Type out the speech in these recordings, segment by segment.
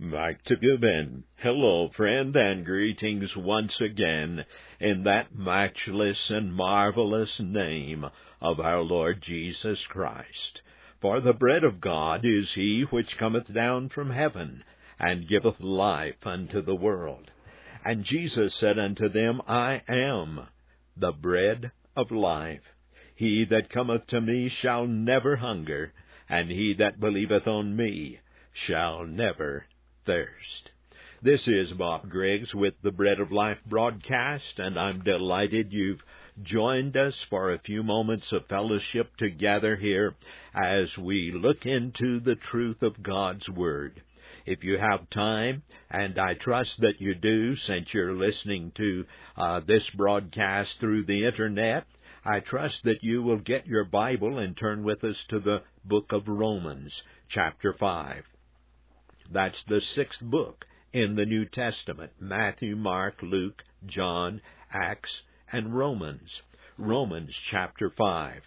Mike Tagubin. Hello, friend, and greetings once again in that matchless and marvelous name of our Lord Jesus Christ. For the bread of God is he which cometh down from heaven, and giveth life unto the world. And Jesus said unto them, I am the bread of life. He that cometh to me shall never hunger, and he that believeth on me shall never thirst. This is Bob Griggs with the Bread of Life broadcast, and I'm delighted you've joined us for a few moments of fellowship together here as we look into the truth of God's Word. If you have time, and I trust that you do since you're listening to this broadcast through the Internet, I trust that you will get your Bible and turn with us to the book of Romans, chapter 5. That's the sixth book in the New Testament: Matthew, Mark, Luke, John, Acts, and Romans. Romans chapter 5.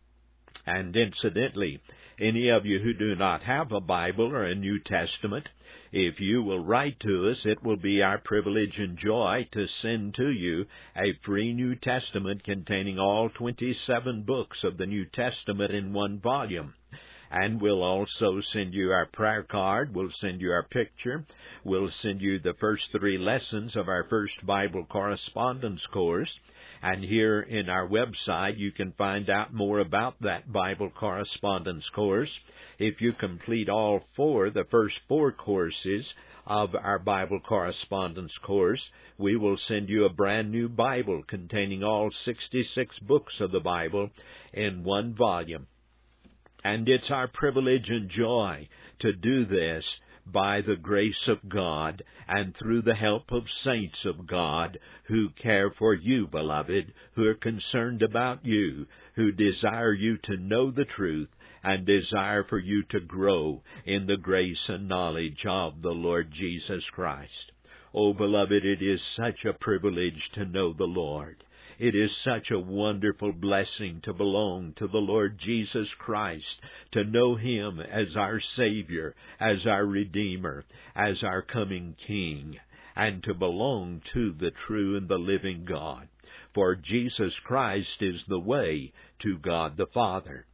And incidentally, any of you who do not have a Bible or a New Testament, if you will write to us, it will be our privilege and joy to send to you a free New Testament containing all 27 books of the New Testament in one volume. And we'll also send you our prayer card, we'll send you our picture, we'll send you the first 3 lessons of our first Bible correspondence course. And here in our website, you can find out more about that Bible correspondence course. If you complete all 4, the first 4 courses of our Bible correspondence course, we will send you a brand new Bible containing all 66 books of the Bible in one volume. And it's our privilege and joy to do this by the grace of God and through the help of saints of God who care for you, beloved, who are concerned about you, who desire you to know the truth and desire for you to grow in the grace and knowledge of the Lord Jesus Christ. Oh, beloved, it is such a privilege to know the Lord. It is such a wonderful blessing to belong to the Lord Jesus Christ, to know Him as our Savior, as our Redeemer, as our coming King, and to belong to the true and the living God. For Jesus Christ is the way to God the Father.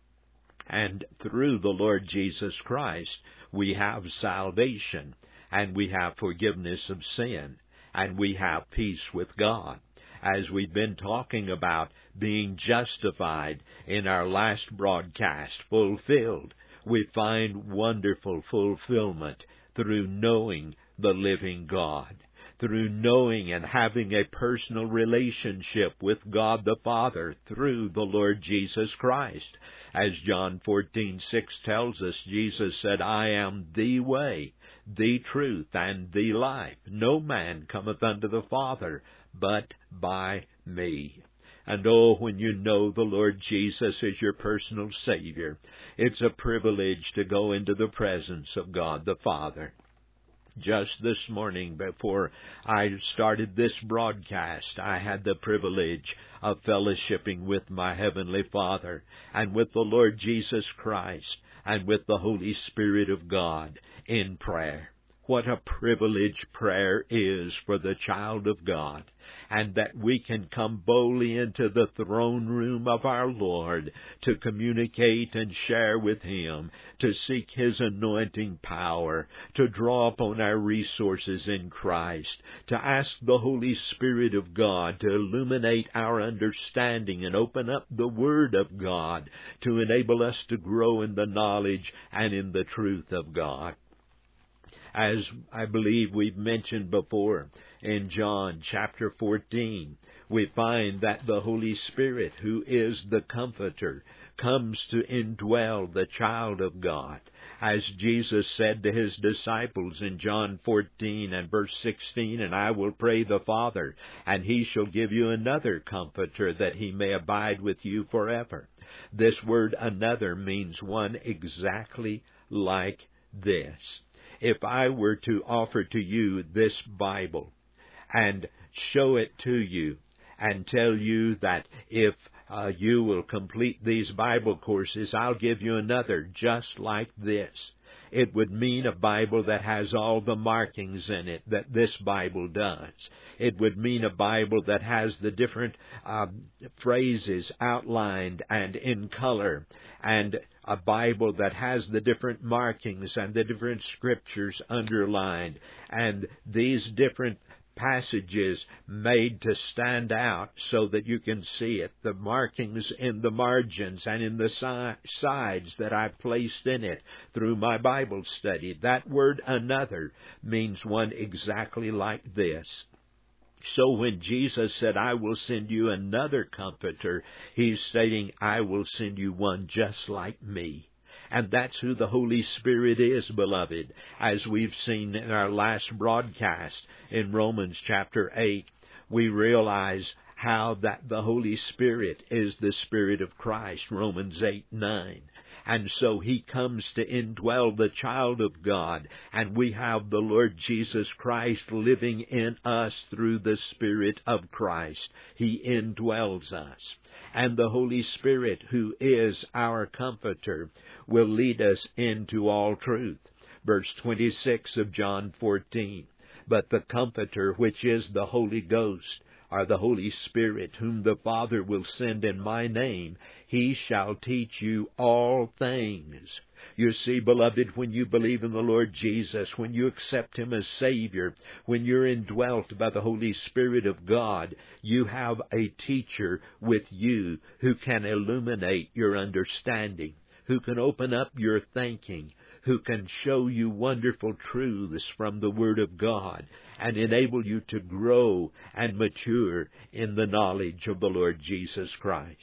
And through the Lord Jesus Christ, we have salvation, and we have forgiveness of sin, and we have peace with God. As we've been talking about being justified in our last broadcast, fulfilled, we find wonderful fulfillment through knowing the living God, through knowing and having a personal relationship with God the Father through the Lord Jesus Christ. As John 14:6 tells us, Jesus said, I am the way, the truth, and the life. No man cometh unto the Father but by me. And oh, when you know the Lord Jesus as your personal Savior, it's a privilege to go into the presence of God the Father. Just this morning, before I started this broadcast, I had the privilege of fellowshipping with my Heavenly Father and with the Lord Jesus Christ and with the Holy Spirit of God in prayer. What a privilege prayer is for the child of God, and that we can come boldly into the throne room of our Lord to communicate and share with Him, to seek His anointing power, to draw upon our resources in Christ, to ask the Holy Spirit of God to illuminate our understanding and open up the Word of God to enable us to grow in the knowledge and in the truth of God. As I believe we've mentioned before, in John chapter 14, we find that the Holy Spirit, who is the Comforter, comes to indwell the child of God. As Jesus said to His disciples in John 14 and verse 16, And I will pray the Father, and He shall give you another Comforter, that He may abide with you forever. This word another means one exactly like this. If I were to offer to you this Bible and show it to you and tell you that if you will complete these Bible courses, I'll give you another just like this. It would mean a Bible that has all the markings in it that this Bible does. It would mean a Bible that has the different phrases outlined and in color, and a Bible that has the different markings and the different scriptures underlined, and these different passages made to stand out so that you can see it. The markings in the margins and in the sides that I've placed in it through my Bible study. That word another means one exactly like this. So when Jesus said, I will send you another comforter, He's stating, I will send you one just like me. And that's who the Holy Spirit is, beloved. As we've seen in our last broadcast in Romans chapter 8, we realize how that the Holy Spirit is the Spirit of Christ, Romans 8:9. And so He comes to indwell the child of God, and we have the Lord Jesus Christ living in us through the Spirit of Christ. He indwells us. And the Holy Spirit, who is our Comforter, will lead us into all truth. Verse 26 of John 14. But the Comforter, which is the Holy Ghost, or the Holy Spirit, whom the Father will send in my name, He shall teach you all things. You see, beloved, when you believe in the Lord Jesus, when you accept Him as Savior, when you're indwelt by the Holy Spirit of God, you have a teacher with you who can illuminate your understanding, who can open up your thinking, who can show you wonderful truths from the Word of God and enable you to grow and mature in the knowledge of the Lord Jesus Christ.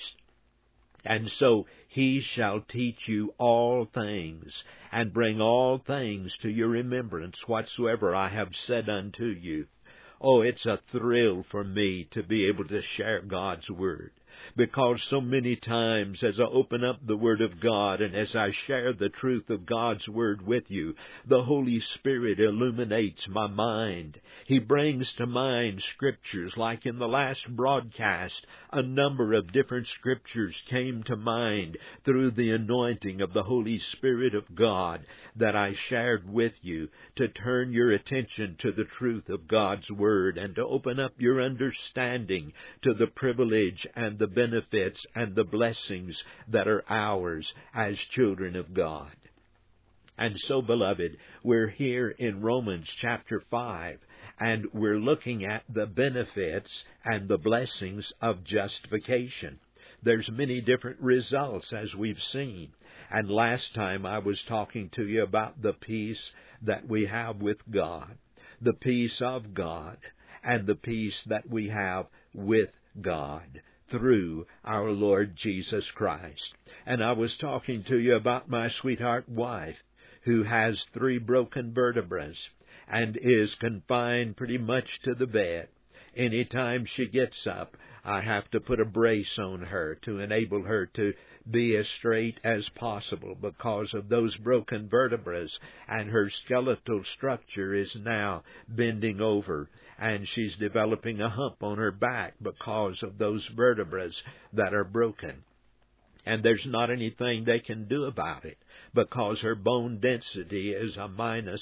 And so He shall teach you all things, and bring all things to your remembrance whatsoever I have said unto you. Oh, it's a thrill for me to be able to share God's Word, because so many times as I open up the Word of God and as I share the truth of God's Word with you, the Holy Spirit illuminates my mind. He brings to mind scriptures, like in the last broadcast, a number of different scriptures came to mind through the anointing of the Holy Spirit of God that I shared with you to turn your attention to the truth of God's Word and to open up your understanding to the privilege and the benefits and the blessings that are ours as children of God. And so, beloved, we're here in Romans chapter 5, and we're looking at the benefits and the blessings of justification. There's many different results, as we've seen. And last time I was talking to you about the peace that we have with God, the peace of God, and the peace that we have with God through our Lord Jesus Christ. And I was talking to you about my sweetheart wife, who has 3 broken vertebrae and is confined pretty much to the bed. Anytime she gets up, I have to put a brace on her to enable her to be as straight as possible because of those broken vertebrae, and her skeletal structure is now bending over, and she's developing a hump on her back because of those vertebrae that are broken. And there's not anything they can do about it, because her bone density is a minus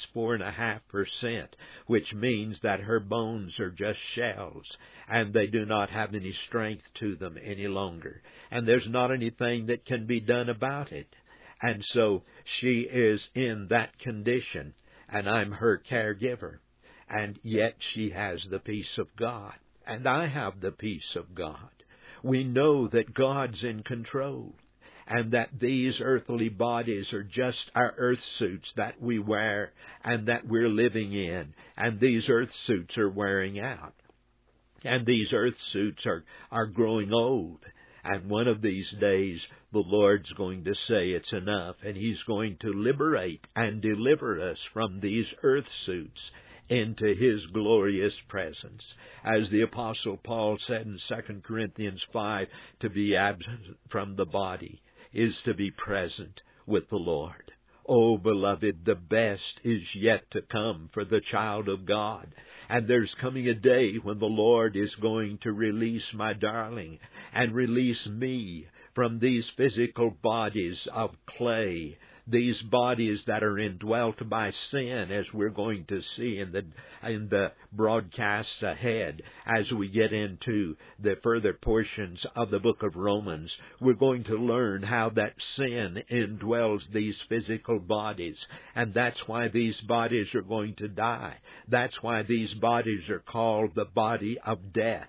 4.5%, which means that her bones are just shells, and they do not have any strength to them any longer. And there's not anything that can be done about it. And so she is in that condition, and I'm her caregiver. And yet she has the peace of God, and I have the peace of God. We know that God's in control, and that these earthly bodies are just our earth suits that we wear and that we're living in, and these earth suits are wearing out. And these earth suits are growing old. And one of these days, the Lord's going to say it's enough, and He's going to liberate and deliver us from these earth suits into His glorious presence. As the Apostle Paul said in 2 Corinthians 5, to be absent from the body is to be present with the Lord. Oh, beloved, the best is yet to come for the child of God. And there's coming a day when the Lord is going to release my darling and release me from these physical bodies of clay these bodies that are indwelt by sin, as we're going to see in the broadcasts ahead, as we get into the further portions of the book of Romans, we're going to learn how that sin indwells these physical bodies, and that's why these bodies are going to die. That's why these bodies are called the body of death,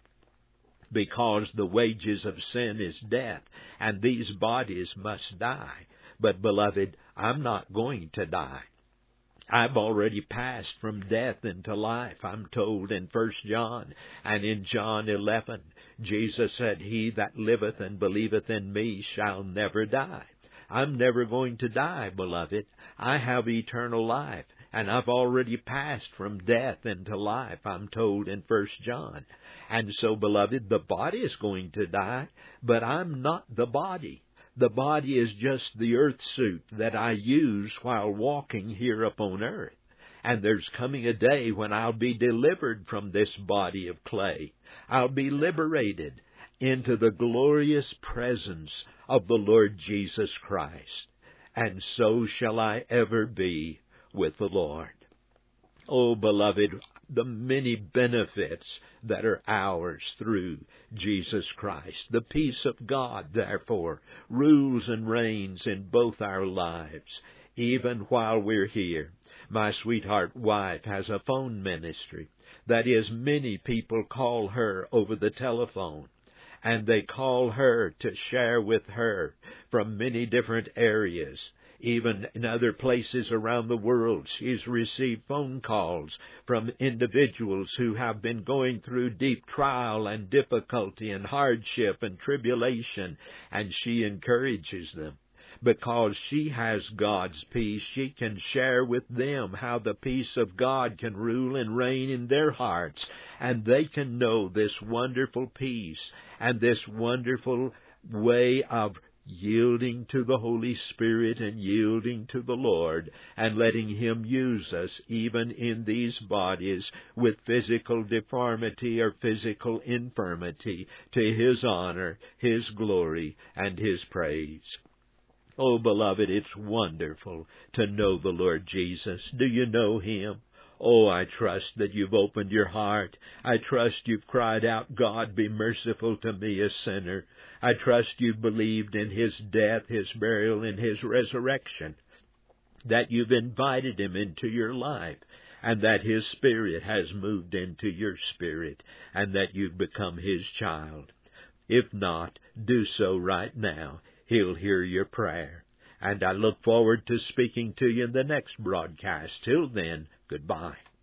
because the wages of sin is death, and these bodies must die. But, beloved, I'm not going to die. I've already passed from death into life, I'm told in 1 John. And in John 11, Jesus said, "He that liveth and believeth in me shall never die." I'm never going to die, beloved. I have eternal life, and I've already passed from death into life, I'm told in 1 John. And so, beloved, the body is going to die, but I'm not the body. The body is just the earth suit that I use while walking here upon earth. And there's coming a day when I'll be delivered from this body of clay. I'll be liberated into the glorious presence of the Lord Jesus Christ. And so shall I ever be with the Lord. Oh, beloved, the many benefits that are ours through Jesus Christ. The peace of God, therefore, rules and reigns in both our lives, even while we're here. My sweetheart wife has a phone ministry. That is, many people call her over the telephone, and they call her to share with her from many different areas. Even in other places around the world, she's received phone calls from individuals who have been going through deep trial and difficulty and hardship and tribulation, and she encourages them. Because she has God's peace, she can share with them how the peace of God can rule and reign in their hearts, and they can know this wonderful peace and this wonderful way of yielding to the Holy Spirit and yielding to the Lord and letting Him use us even in these bodies with physical deformity or physical infirmity to His honor, His glory, and His praise. Oh, beloved, it's wonderful to know the Lord Jesus. Do you know Him? Oh, I trust that you've opened your heart. I trust you've cried out, "God, be merciful to me, a sinner." I trust you've believed in His death, His burial, and His resurrection, that you've invited Him into your life, and that His Spirit has moved into your spirit, and that you've become His child. If not, do so right now. He'll hear your prayer. And I look forward to speaking to you in the next broadcast. Till then, goodbye.